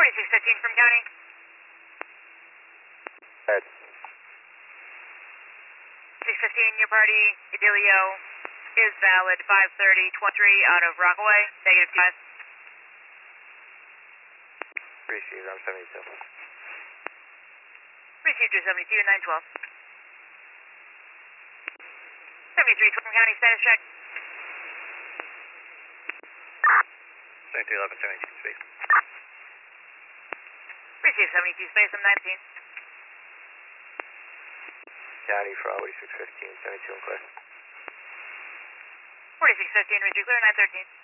4615 from county. Head. 615, your party, Idilio, is valid 530-23 out of Rockaway, negative 5. Received, I'm 72. Received your 72 and 912. 73 from county, status check. 7311, 72 space. Received 72 space, I'm 19. County for 4615, 72 and clear. 4615, reach clear, 913.